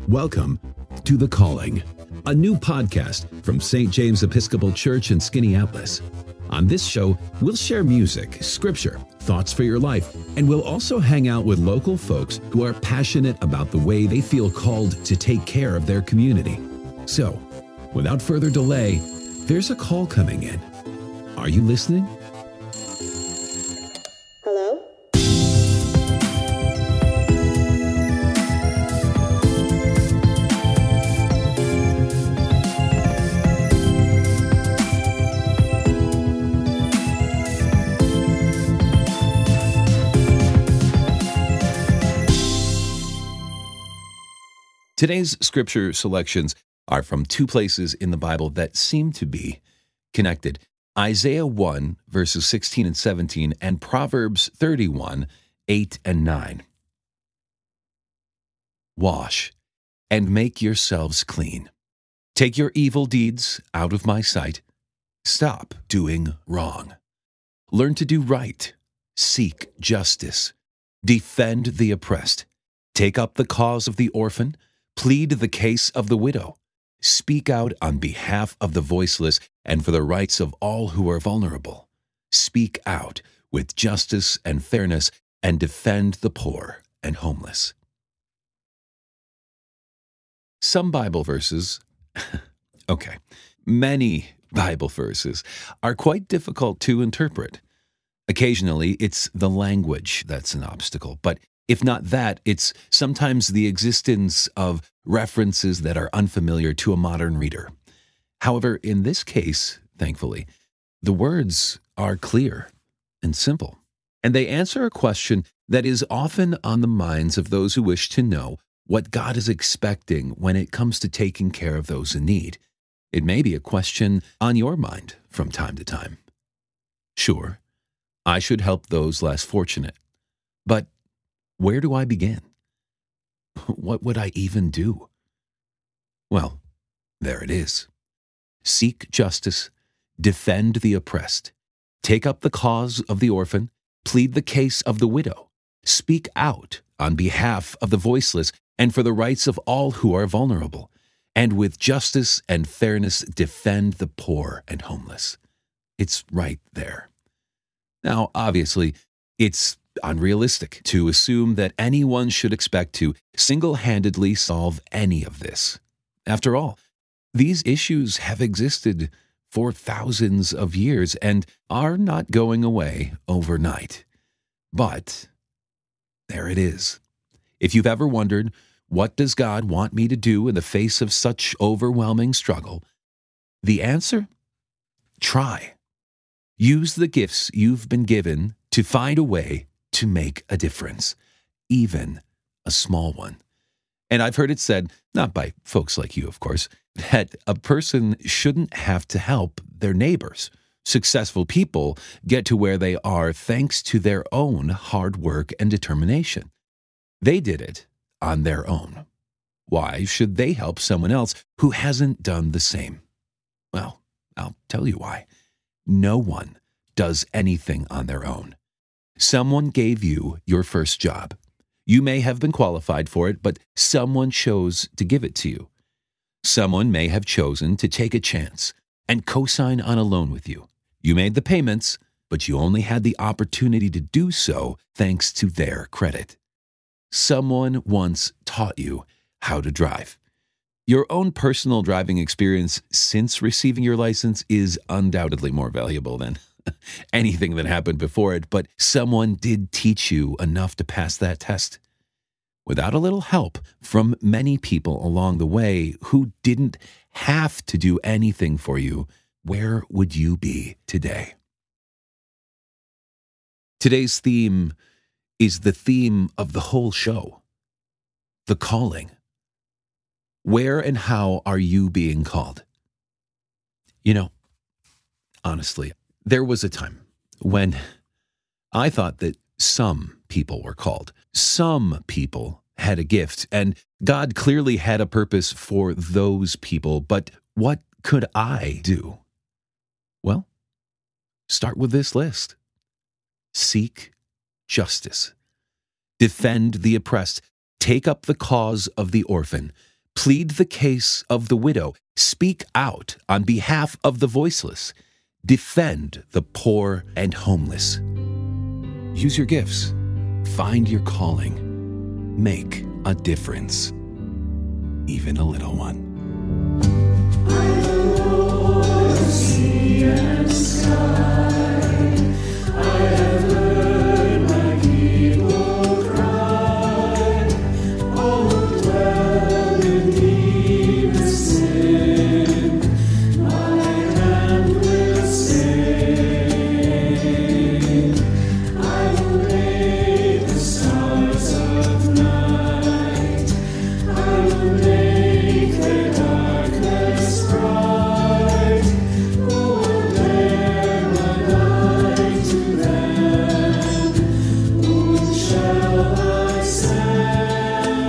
Welcome to The Calling, a new podcast from St. James Episcopal Church in Skaneateles. On this show, we'll share music, scripture, thoughts for your life, and we'll also hang out with local folks who are passionate about the way they feel called to take care of their community. So, without further delay, there's a call coming in. Are you listening? Hello? Today's scripture selections are from two places in the Bible that seem to be connected. Isaiah 1, verses 16 and 17, and Proverbs 31, 8 and 9. Wash and make yourselves clean. Take your evil deeds out of my sight. Stop doing wrong. Learn to do right. Seek justice. Defend the oppressed. Take up the cause of the orphan. Plead the case of the widow. Speak out on behalf of the voiceless and for the rights of all who are vulnerable. Speak out with justice and fairness and defend the poor and homeless. Some Bible verses, many Bible verses are quite difficult to interpret. Occasionally, it's the language that's an obstacle, but if not that, it's sometimes the existence of references that are unfamiliar to a modern reader. However, in this case, thankfully, the words are clear and simple, and they answer a question that is often on the minds of those who wish to know what God is expecting when it comes to taking care of those in need. It may be a question on your mind from time to time. Sure, I should help those less fortunate, but where do I begin? What would I even do? Well, there it is. Seek justice, defend the oppressed, take up the cause of the orphan, plead the case of the widow, speak out on behalf of the voiceless and for the rights of all who are vulnerable, and with justice and fairness defend the poor and homeless. It's right there. Now, obviously, it's unrealistic to assume that anyone should expect to single-handedly solve any of this. After all, these issues have existed for thousands of years and are not going away overnight. But there it is. If you've ever wondered, what does God want me to do in the face of such overwhelming struggle? The answer? Try. Use the gifts you've been given to find a way to make a difference, even a small one. And I've heard it said, not by folks like you, of course, that a person shouldn't have to help their neighbors. Successful people get to where they are thanks to their own hard work and determination. They did it on their own. Why should they help someone else who hasn't done the same? Well, I'll tell you why. No one does anything on their own. Someone gave you your first job. You may have been qualified for it, but someone chose to give it to you. Someone may have chosen to take a chance and co-sign on a loan with you. You made the payments, but you only had the opportunity to do so thanks to their credit. Someone once taught you how to drive. Your own personal driving experience since receiving your license is undoubtedly more valuable than anything that happened before it, but someone did teach you enough to pass that test. Without a little help from many people along the way who didn't have to do anything for you, where would you be today? Today's theme is the theme of the whole show, the calling. Where and how are you being called? You know, honestly, there was a time when I thought that some people were called. Some people had a gift, and God clearly had a purpose for those people. But what could I do? Well, start with this list. Seek justice. Defend the oppressed. Take up the cause of the orphan. Plead the case of the widow. Speak out on behalf of the voiceless. Defend the poor and homeless. Use your gifts. Find your calling. Make a difference, even a little one. I know sea and sky. I have heard my people cry. All who dwell in deep sin, my hand will save. I will raise the stars of night. I will make their darkness bright. Who will bear my light to them? Whom shall I send?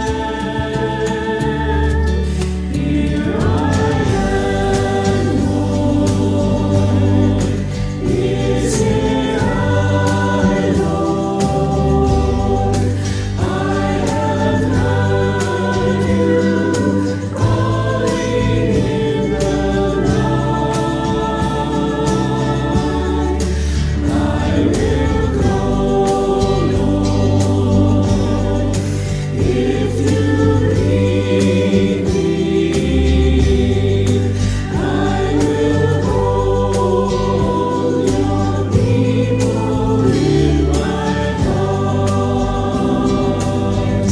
Here I am, Lord. Is it I, Lord? I have heard you calling in the night. I will go, Lord, if you lead me. I will hold your people in my heart.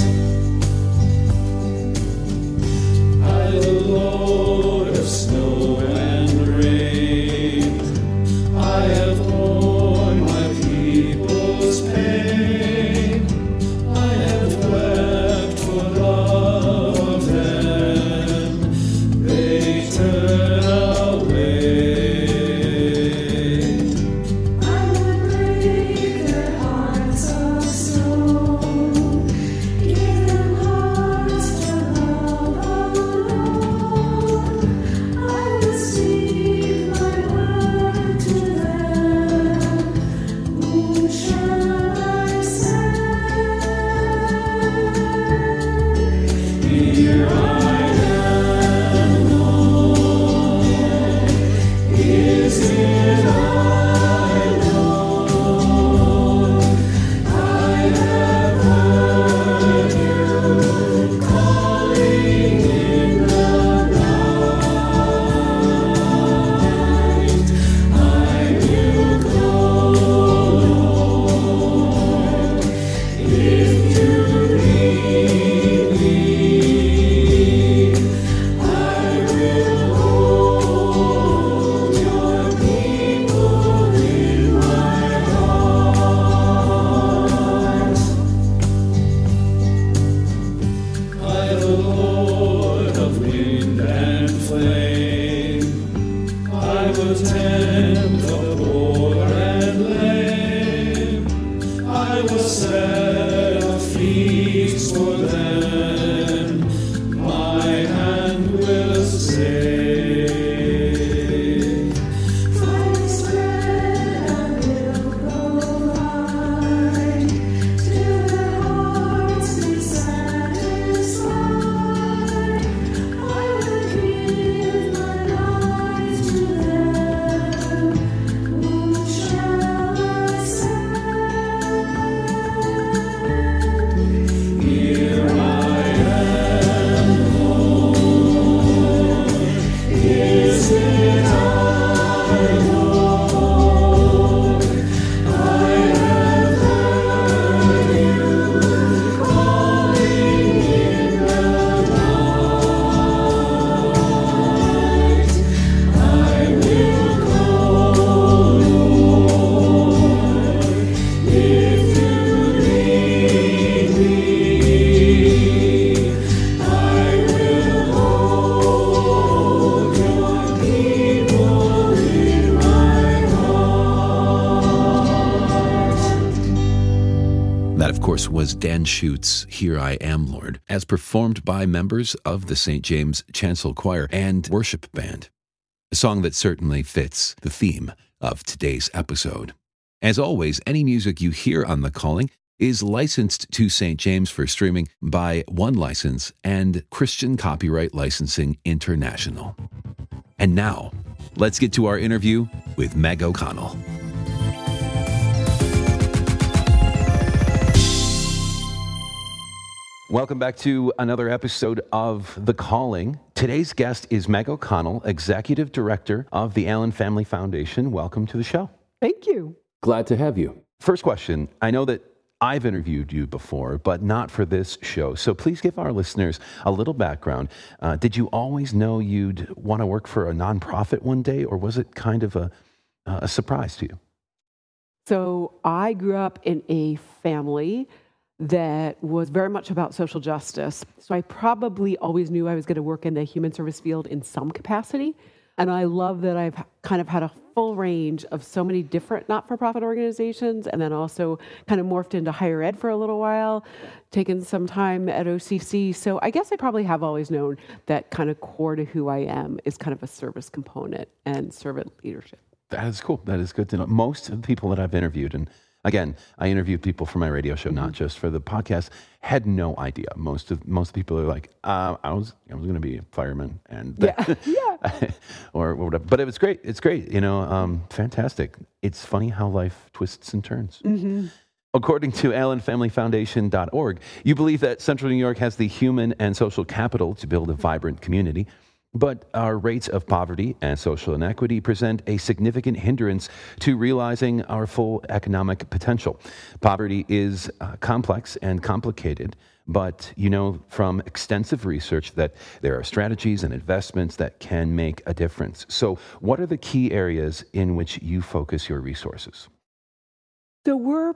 I, the Lord of snow and rain, I have borne my people's pain. I have wept for love of them. They turn away. I would break their hearts of stone, give them hearts to love alone. I will speak my word to them. Whom shall I send? Here I am, Lord. Is it I, Lord? I have heard you calling in the night. I will go, Lord, if you lead me. I will hold your people in my heart. I, the Lord of wind and flame, I will tend the poor and lame. I will set a feast for them. My hand will save. Finest bread I will provide, till their hearts be satisfied. I will give my life to them. Whom shall I send? Here I am, Lord. Is it I, Lord? I have heard you calling in the night. I will go, Lord, if you lead me. I will hold your people in my heart. That, of course, was Dan Schutz's Here I Am, Lord, as performed by members of the St. James Chancel Choir and Worship Band. A song that certainly fits the theme of today's episode. As always, any music you hear on The Calling is licensed to St. James for streaming by One License and Christian Copyright Licensing International. And now, let's get to our interview with Meg O'Connell. Welcome back to another episode of The Calling. Today's guest is Meg O'Connell, Executive Director of the Allen Family Foundation. Welcome to the show. Thank you. Glad to have you. First question. I know that I've interviewed you before, but not for this show. So please give our listeners a little background. Did you always know you'd want to work for a nonprofit one day, or was it kind of a surprise to you? So I grew up in a family that was very much about social justice. So I probably always knew I was going to work in the human service field in some capacity. And I love that I've kind of had a full range of so many different not-for-profit organizations, and then also kind of morphed into higher ed for a little while, taken some time at OCC. So I guess I probably have always known that kind of core to who I am is kind of a service component and servant leadership. That is cool. That is good to know. Most of the people that I've interviewed, and again, I interview people for my radio show, not just for the podcast, had no idea. Most people are like, I was going to be a fireman, and or whatever. But it was great. It's great. Fantastic. It's funny how life twists and turns. Mm-hmm. According to AllenFamilyFoundation.org, you believe that Central New York has the human and social capital to build a vibrant community. But our rates of poverty and social inequity present a significant hindrance to realizing our full economic potential. Poverty is complex and complicated, but you know from extensive research that there are strategies and investments that can make a difference. So what are the key areas in which you focus your resources? So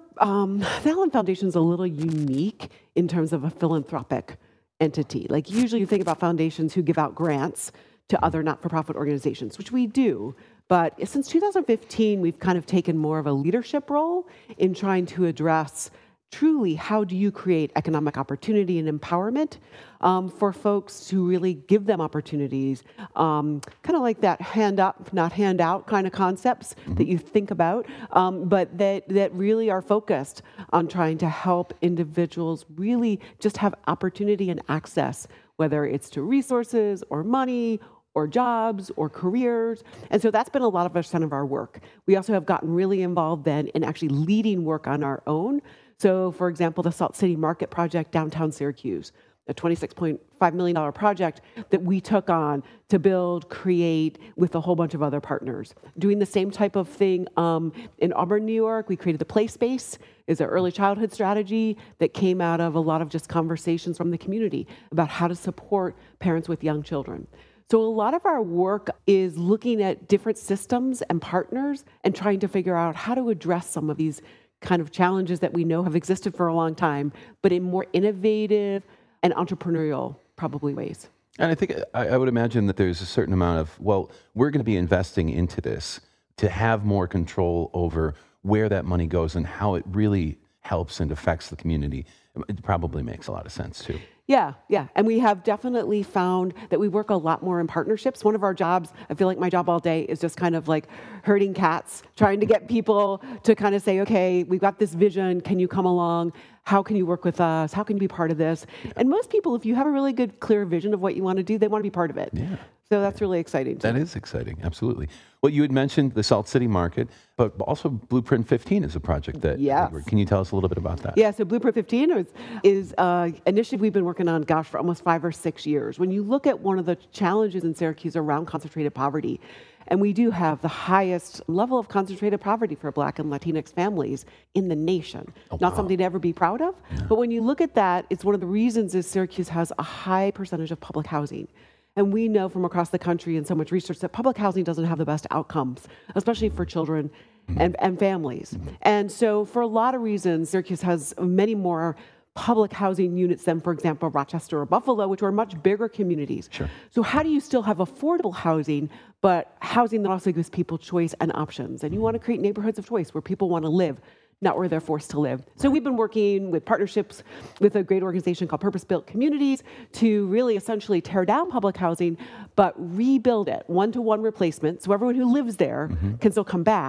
the Allen Foundation is a little unique in terms of a philanthropic entity. Like usually you think about foundations who give out grants to other not-for-profit organizations, which we do. But since 2015, we've kind of taken more of a leadership role in trying to address truly how do you create economic opportunity and empowerment for folks to really give them opportunities, kind of like that hand up, not hand out kind of concepts that you think about, but that really are focused on trying to help individuals really just have opportunity and access, whether it's to resources or money or jobs or careers. And so that's been a lot of our work. We also have gotten really involved then in actually leading work on our own. So, for example, the Salt City Market Project downtown Syracuse, a $26.5 million project that we took on to build, create with a whole bunch of other partners. Doing the same type of thing in Auburn, New York, we created the Play Space, is an early childhood strategy that came out of a lot of just conversations from the community about how to support parents with young children. So a lot of our work is looking at different systems and partners and trying to figure out how to address some of these kind of challenges that we know have existed for a long time, but in more innovative and entrepreneurial, probably, ways. And I think I would imagine that there's a certain amount of, well, we're going to be investing into this to have more control over where that money goes and how it really helps and affects the community. It probably makes a lot of sense, too. Yeah. And we have definitely found that we work a lot more in partnerships. One of our jobs, I feel like my job all day is just kind of like herding cats, trying to get people to kind of say, okay, we've got this vision. Can you come along? How can you work with us? How can you be part of this? And most people, if you have a really good, clear vision of what you want to do, they want to be part of it. Yeah. So that's really exciting. That is exciting. Absolutely. Well, you had mentioned the Salt City Market, but also Blueprint 15 is a project that. Yes. Can you tell us a little bit about that? Yeah. So Blueprint 15 is an initiative we've been working on, for almost 5 or 6 years. When you look at one of the challenges in Syracuse around concentrated poverty, and we do have the highest level of concentrated poverty for Black and Latinx families in the nation. Not something to ever be proud of, but when you look at that, it's one of the reasons is Syracuse has a high percentage of public housing. And we know from across the country and so much research that public housing doesn't have the best outcomes, especially for children and families. And so for a lot of reasons, Syracuse has many more public housing units than, for example, Rochester or Buffalo, which are much bigger communities. Sure. So how do you still have affordable housing, but housing that also gives people choice and options? And you want to create neighborhoods of choice where people want to live, not where they're forced to live. So we've been working with partnerships with a great organization called Purpose Built Communities to really essentially tear down public housing, but rebuild it, one-to-one replacement, so everyone who lives there can still come back,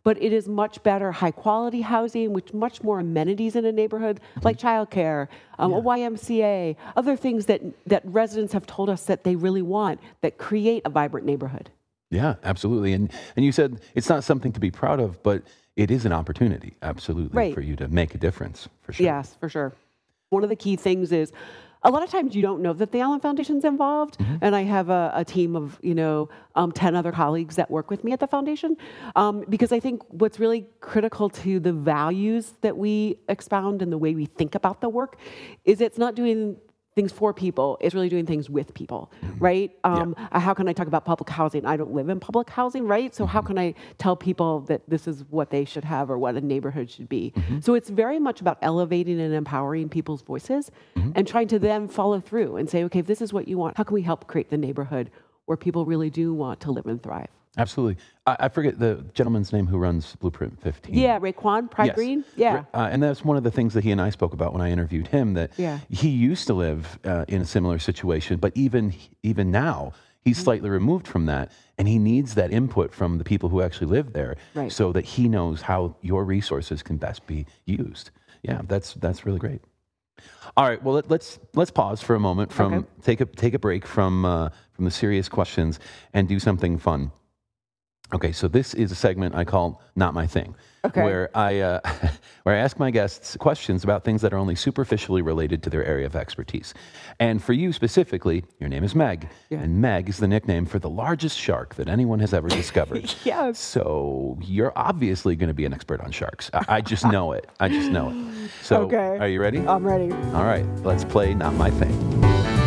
but it is much better high quality housing, with much more amenities in a neighborhood, like childcare, a YMCA, other things that residents have told us that they really want, that create a vibrant neighborhood. Yeah, absolutely. And you said it's not something to be proud of, but it is an opportunity, absolutely, Right. for you to make a difference, for sure. Yes, for sure. One of the key things is a lot of times you don't know that the Allen Foundation's involved, and I have a team of 10 other colleagues that work with me at the foundation, because I think what's really critical to the values that we expound and the way we think about the work is it's not doing things for people, it's really doing things with people, right? How can I talk about public housing? I don't live in public housing, right? So how can I tell people that this is what they should have or what a neighborhood should be? So it's very much about elevating and empowering people's voices and trying to then follow through and say, okay, if this is what you want, how can we help create the neighborhood where people really do want to live and thrive? Absolutely. I forget the gentleman's name who runs Blueprint 15. Yeah, Raekwon Pride Green. Yeah. And that's one of the things that he and I spoke about when I interviewed him, that he used to live in a similar situation, but even now, he's slightly removed from that, and he needs that input from the people who actually live there so that he knows how your resources can best be used. Yeah, that's really great. All right, well, let's pause for a moment from take a break from the serious questions and do something fun. Okay, so this is a segment I call Not My Thing, where I ask my guests questions about things that are only superficially related to their area of expertise. And for you specifically, your name is Meg, and Meg is the nickname for the largest shark that anyone has ever discovered. Yes. So you're obviously going to be an expert on sharks. I just know it. I just know it. So are you ready? I'm ready. All right, let's play Not My Thing.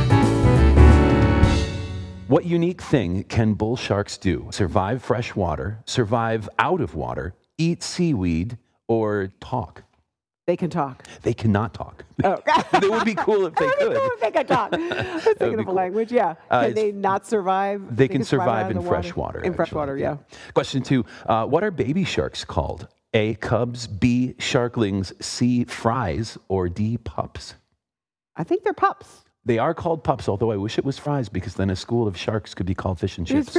What unique thing can bull sharks do? Survive fresh water, survive out of water, eat seaweed, or talk? They can talk. They cannot talk. Oh. It would be cool if they could. They can talk. I was thinking of a language, Can they not survive? They can survive in out of the fresh water. In fresh water, yeah. Question 2. What are baby sharks called? A, cubs, B, sharklings, C, fries, or D, pups? I think they're pups. They are called pups, although I wish it was fries, because then a school of sharks could be called fish and chips.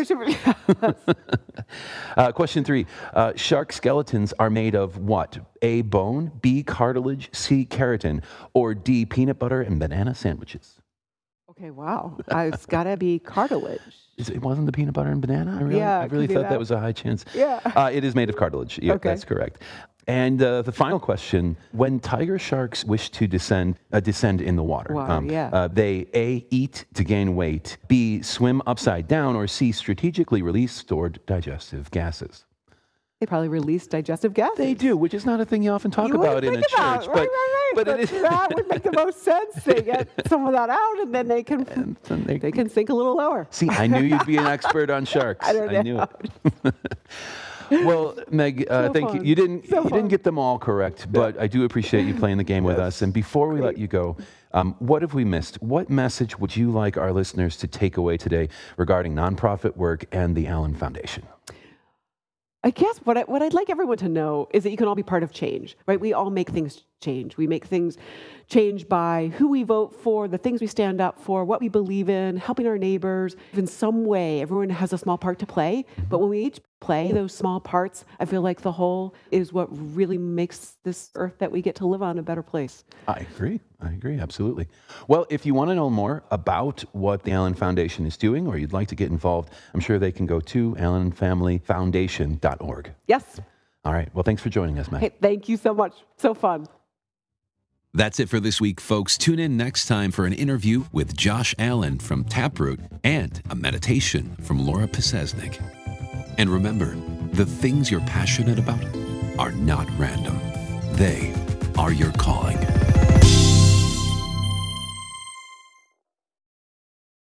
Question 3. Shark skeletons are made of what? A, bone, B, cartilage, C, keratin, or D, peanut butter and banana sandwiches? Okay, wow. It's got to be cartilage. It wasn't the peanut butter and banana? I really thought that was a high chance. Yeah. It is made of cartilage. Yeah, that's correct. And the final question, when tiger sharks wish to descend in the water, they A, eat to gain weight, B, swim upside down, or C, strategically release stored digestive gases? They probably release digestive gases. They do, which is not a thing you often talk about in a church. But it is. That would make the most sense. They get some of that out, and then they can sink a little lower. See, I knew you'd be an expert on sharks. I knew it. Well, Meg, thank you. You didn't get them all correct, but I do appreciate you playing the game with us. And before we let you go, what have we missed? What message would you like our listeners to take away today regarding nonprofit work and the Allen Foundation? I guess what I'd like everyone to know is that you can all be part of change, right? We all make things change. We make things change by who we vote for, the things we stand up for, what we believe in, helping our neighbors. In some way, everyone has a small part to play, but when we each play those small parts, I feel like the whole is what really makes this earth that we get to live on a better place. I agree, absolutely. Well, if you want to know more about what the Allen Foundation is doing, or you'd like to get involved, I'm sure they can go to allenfamilyfoundation.org. Yes. All right, well, thanks for joining us, Meg. Hey, thank you so much. So fun. That's it for this week, folks. Tune in next time for an interview with Josh Allen from Taproot and a meditation from Laura Pisesnik. And remember, the things you're passionate about are not random. They are your calling.